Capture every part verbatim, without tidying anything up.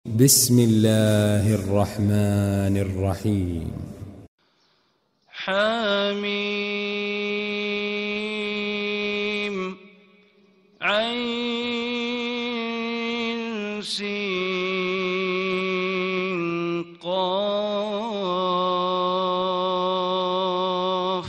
بسم الله الرحمن الرحيم. حميم عين سين قاف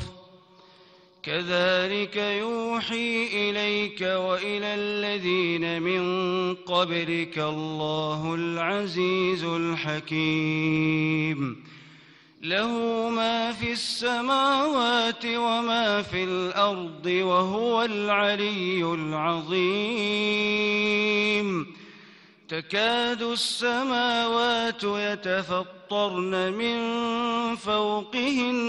كذلك يوحي إليك وإلى الذين من قبلك الله العزيز الحكيم له ما في السماوات وما في الأرض وهو العلي العظيم تكاد السماوات يتفطرن من فوقهن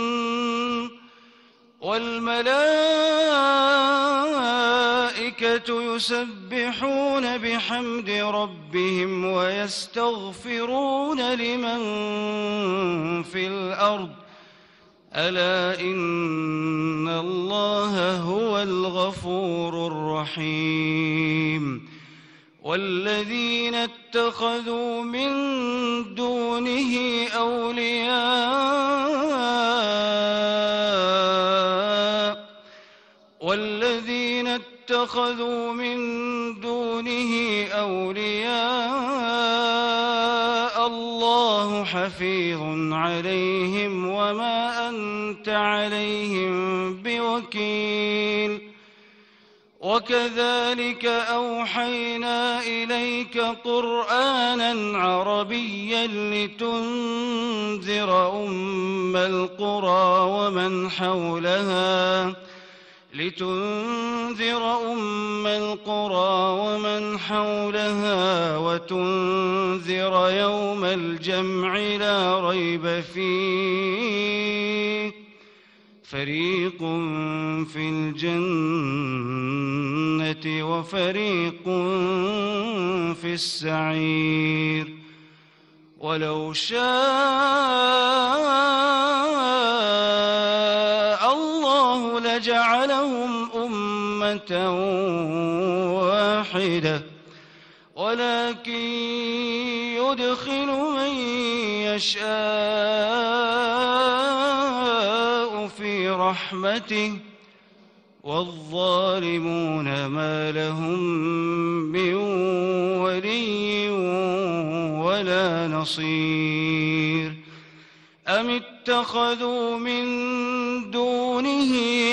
والملائكة يسبحون بحمد ربهم ويستغفرون لمن في الأرض ألا إن الله هو الغفور الرحيم والذين اتخذوا من دونه أولياء والذين اتخذوا من دونه أولياء الله حفيظ عليهم وما أنت عليهم بوكيل وكذلك أوحينا إليك قرآنا عربيا لتنذر أم القرى ومن حولها لتنذر أم القرى ومن حولها وتنذر يوم الجمع لا ريب فيه فريق في الجنة وفريق في السعير ولو شاء الله لجعلهم أمة واحدة ولكن يدخل من يشاء في رحمته والظالمون ما لهم من ولي ولا نصير أم اتخذوا من دونه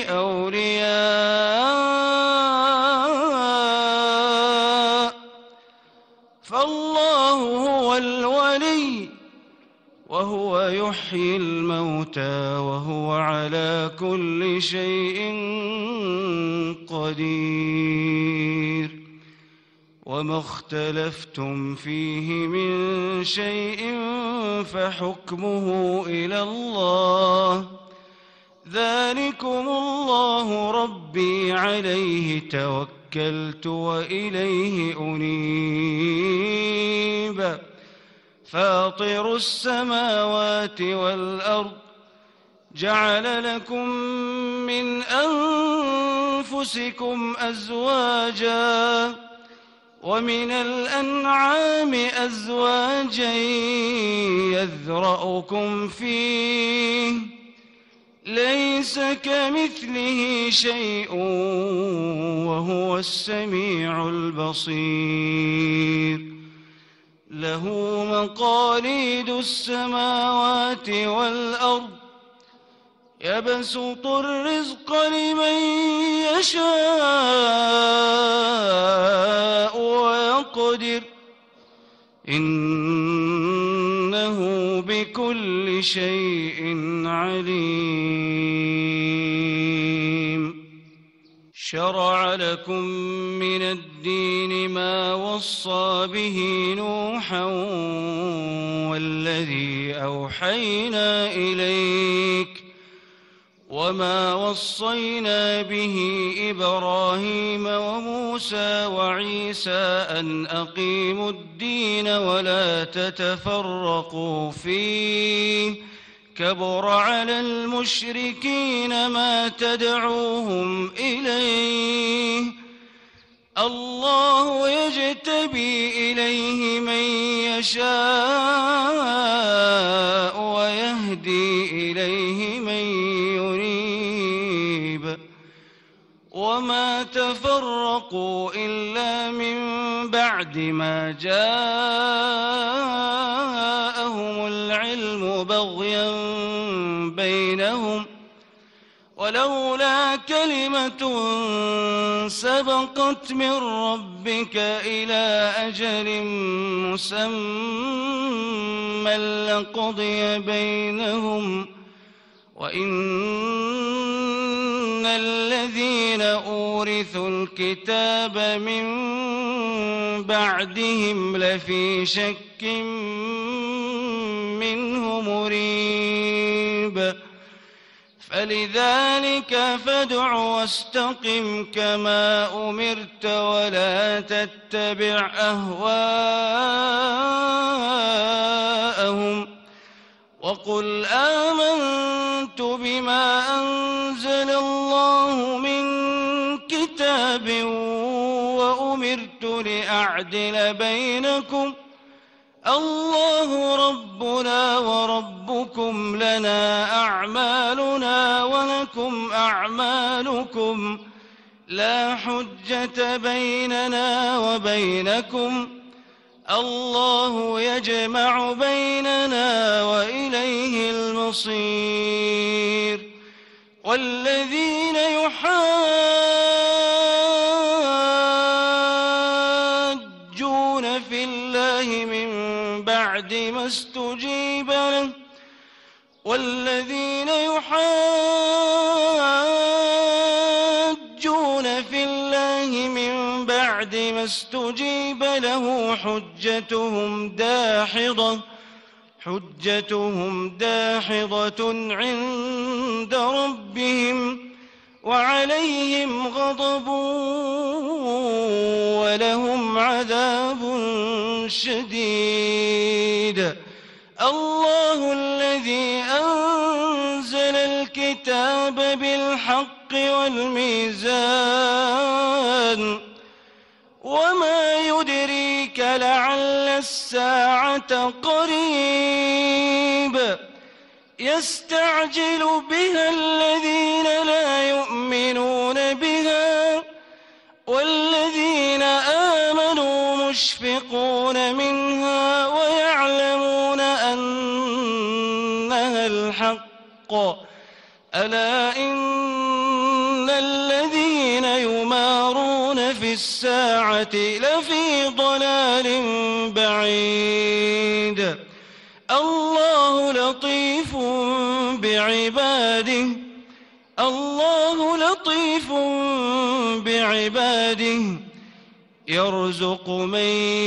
أولياء فالله هو الولي وهو يحيي الموتى وهو على كل شيء قدير وما اختلفتم فيه من شيء فحكمه إلى الله ذلكم الله ربي عليه توكلت وإليه أنيب فاطر السماوات والأرض جعل لكم من أنفسكم أزواجا ومن الأنعام أزواجا يذرأكم فيه ليس كمثله شيء وهو السميع البصير له مقاليد السماوات والأرض يبسط الرزق لمن يشاء ويقدر إنه بكل شيء عليم شرع لكم من الدين ما وصى به نوحا والذي أوحينا إليك وما وصينا به إبراهيم وموسى وعيسى أن أقيموا الدين ولا تتفرقوا فيه كبر على المشركين ما تدعوهم إليه الله يجتبي إليه من يشاء ويهدي إليه من ينيب وما تفرقوا إلا من بعد ما جاءهم العلم بغيا بينهم ولولا كلمة سبقت من ربك إلى أجل مسمى لقضي بينهم وإن الذين أورثوا الكتاب من بعدهم لفي شك منه مريب فلذلك فادع واستقم كما أمرت ولا تتبع أهواءهم وقل آمنت بما أنزل الله من كتاب وأمرت لأعدل بينكم الله ربنا وربكم لنا أعمالنا ولكم أعمالكم لا حجة بيننا وبينكم الله يجمع بيننا وإليه المصير والذين يحاجون في الله من بعد ما استجيب له والذين يحاجون في الله من بعد ما استجيب له حجتهم داحضة حجتهم داحضة عند ربهم وعليهم غضب ولهم عذاب شديد الله الذي أنزل الكتاب بالحق والميزان وما يدريك لعل الساعة قريب يستعجل بها الذين لا يؤمنون بها والذين آمنوا مشفقون منها ويعلمون أنها الحق ألا إن الذين يمارون في الساعة لفي ضلال بعيد الله لطيف بعباده الله لطيف بعباده يرزق من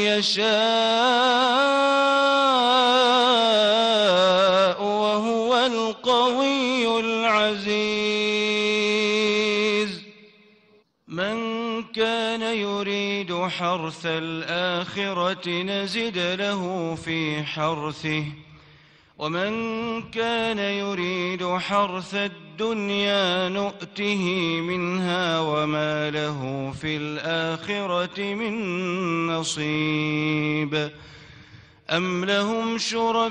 يشاء وهو القوي العزيز من كان يريد حرث الآخرة نزد له في حرثه ومن كان يريد حرث الدنيا نؤته منها وما له في الآخرة من نصيب أم لهم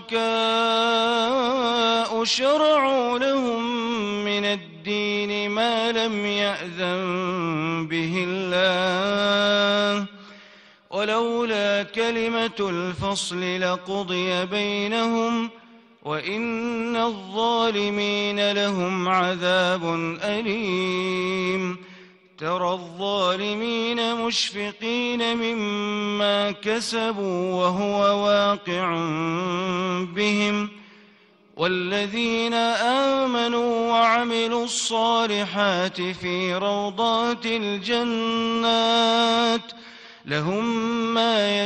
شركاء شرعوا لهم من الدين ما لم يأذن به الله ولولا كلمة الفصل لقضي بينهم وإن الظالمين لهم عذاب أليم ترى الظالمين مشفقين مما كسبوا وهو واقع بهم والذين آمنوا وعملوا الصالحات في روضات الجنات لهم ما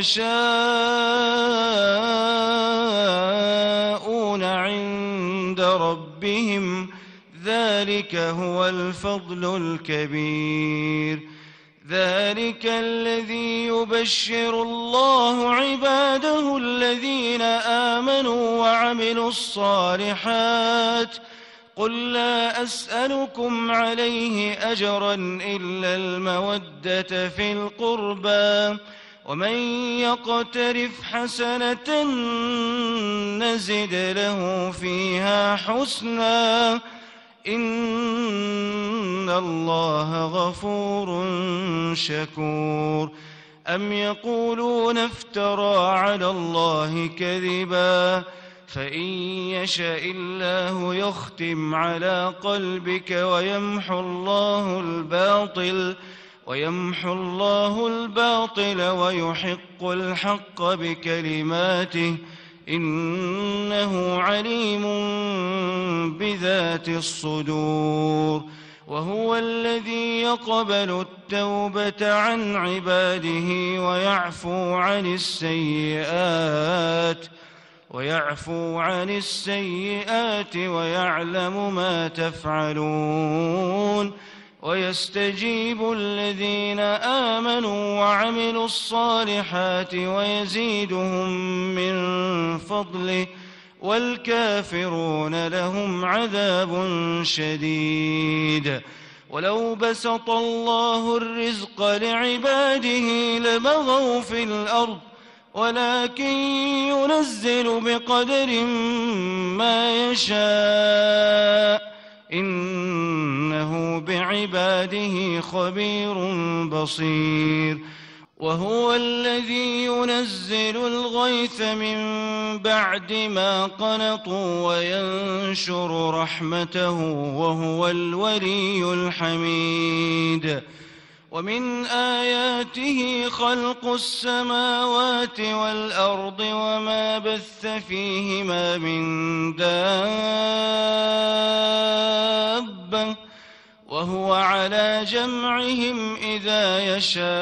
يشاءون عند ربهم ذلك هو الفضل الكبير ذلك الذي يبشر الله عباده الذين آمنوا وعملوا الصالحات قل لا أسألكم عليه أجرا إلا المودة في القربى ومن يقترف حسنة نزد له فيها حسنا إن الله غفور شكور أم يقولون افترى على الله كذبا فإن يشاء الله يختم على قلبك ويمحو الله الباطل ويمحو الله الباطل ويحق الحق بكلماته إنه عليم بذات الصدور وهو الذي يقبل التوبة عن عباده ويعفو عن السيئات ويعفو عن السيئات ويعلم ما تفعلون ويستجيب الذين آمنوا وعملوا الصالحات ويزيدهم من فضله والكافرون لهم عذاب شديد ولو بسط الله الرزق لعباده لبغوا في الأرض ولكن ينزل بقدر ما يشاء إنه بعباده خبير بصير وهو الذي ينزل الغيث من بعد ما قنطوا وينشر رحمته وهو الولي الحميد ومن آياته خلق السماوات والأرض وما بث فيهما من دابة وهو على جمعهم إذا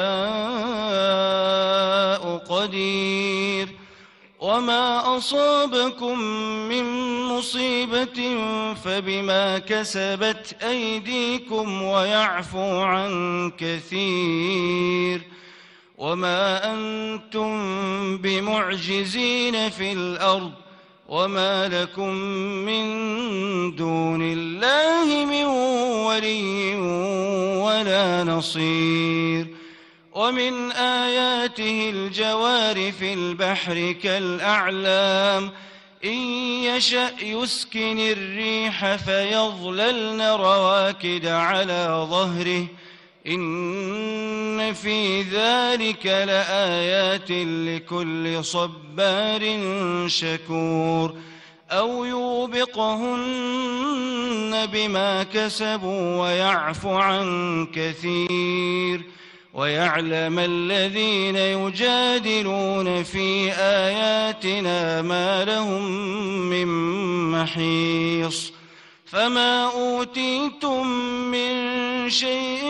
يشاء قدير وما أصابكم من مصيبة فبما كسبت أيديكم ويعفو عن كثير وما أنتم بمعجزين في الأرض وما لكم من دون الله من ولي ولا نصير ومن آياته الجوار في البحر كالأعلام إن يشأ يسكن الريح فيظللن رواكد على ظهره إن في ذلك لآيات لكل صبار شكور أو يوبقهن بما كسبوا ويعفو عن كثير ويعلم الذين يجادلون في آياتنا ما لهم من محيص فما أوتيتم من شيء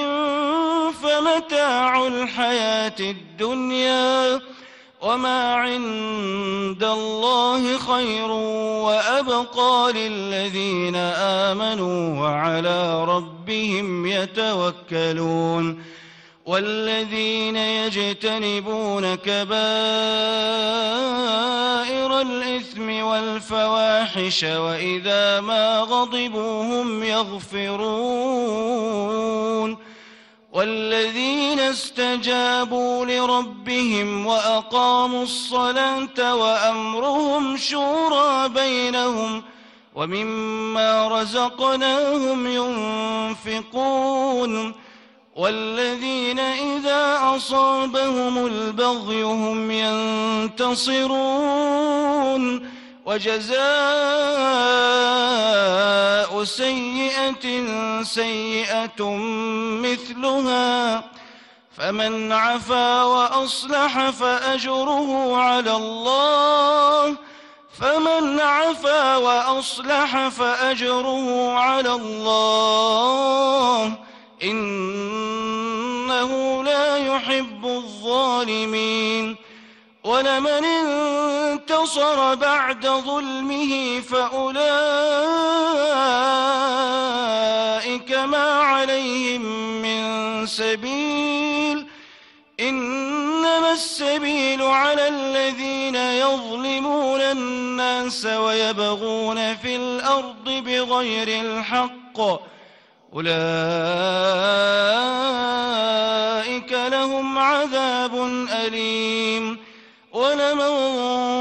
فمتاع الحياة الدنيا وما عند الله خير وأبقى للذين آمنوا وعلى ربهم يتوكلون والذين يجتنبون كبائر الإثم والفواحش وإذا ما غضبوا هم يغفرون والذين استجابوا لربهم وأقاموا الصلاة وأمرهم شورى بينهم ومما رزقناهم ينفقون والذين إذا أصابهم البغي هم ينتصرون وجزاء سيئة سيئة مثلها فمن عفا وأصلح فأجره على الله فمن عفا وأصلح فأجره على الله إنه لا يحب الظالمين ولمن انتصر بعد ظلمه فأولئك ما عليهم من سبيل إنما السبيل على الذين يظلمون الناس ويبغون في الأرض بغير الحق أولئك لهم عذاب أليم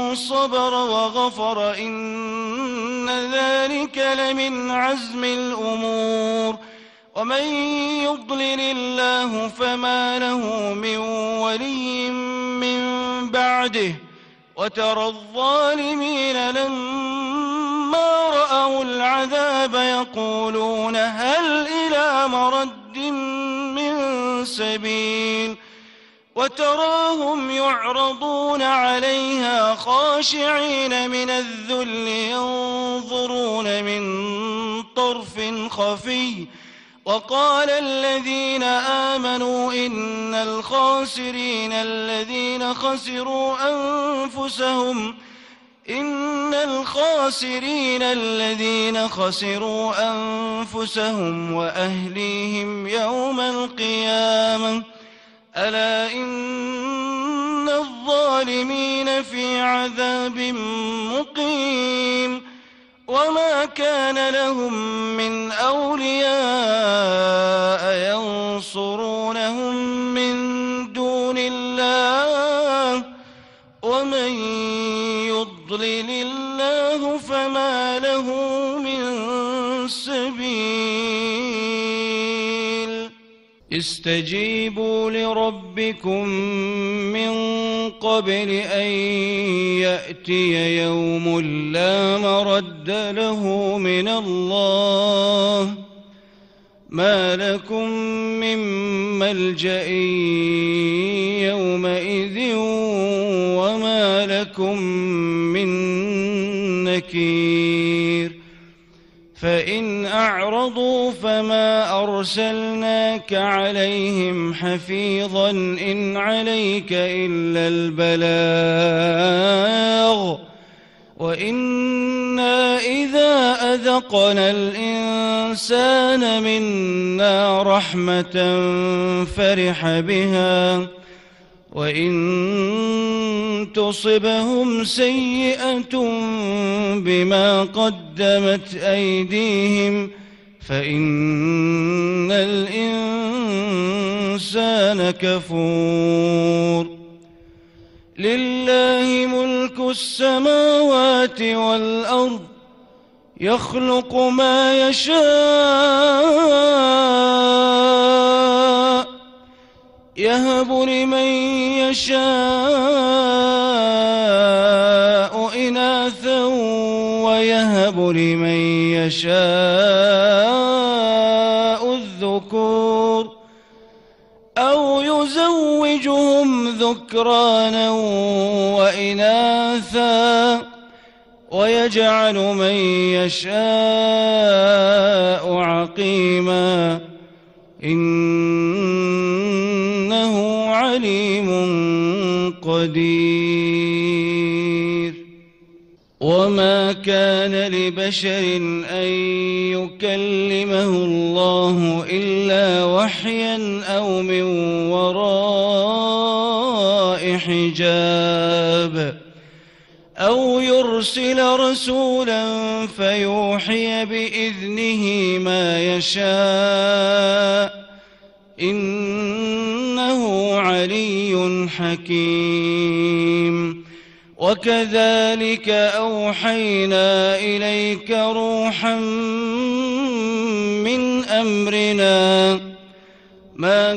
صبر وغفر إن ذلك لمن عزم الأمور ومن يضلل الله فما له من ولي من بعده وترى الظالمين لما رأوا العذاب يقولون هل إلى مرد من سبيل وتراهم يعرضون عليها خاشعين من الذل ينظرون من طرف خفي وقال الذين آمنوا إن الخاسرين الذين خسروا أنفسهم إن الخاسرين الذين خسروا أنفسهم وأهليهم يوم القيامة ألا إن الظالمين في عذاب مقيم وما كان لهم من أولياء ينصرونهم من دون الله ومن يضلل الله فما له من سبيل استجيبوا لربكم من قبل أن يأتي يوم لا مرد له من الله ما لكم من ملجأ يومئذ وما لكم من نكير فإن أعرضوا فما أرسلناك عليهم حفيظا إن عليك إلا البلاغ وإنا إذا أذقنا الإنسان منا رحمة فرح بها وإن تصبهم سيئة بما قدمت أيديهم فإن الإنسان كفور لله ملك السماوات والأرض يخلق ما يشاء يهب لمن يشاء إناثا ويهب لمن يشاء الذكور أو يزوجهم ذكرانا وإناثا ويجعل من يشاء عقيما إنه عليم قدير وما كان لبشر أن يكلمه الله إلا وحيا أو من وراء حجاب أو يرسل رسولا فيوحي بإذنه ما يشاء إنه علي حكيم وكذلك أوحينا إليك روحا من أمرنا ما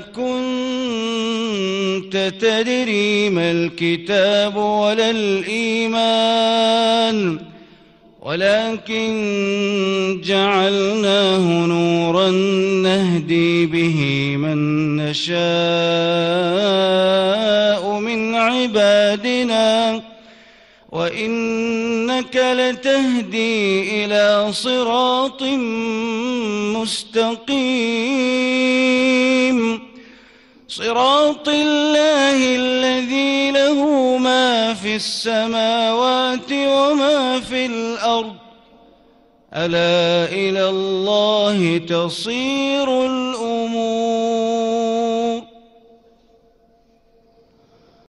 كنت تدري ما الكتاب ولا الإيمان ولكن جعلناه نورا نهدي به من نشاء من عبادنا وإنك لتهدي إلى صراط مستقيم صراط الله الذي له ما في السماوات وما في الأرض ألا إلى الله تصير الأمور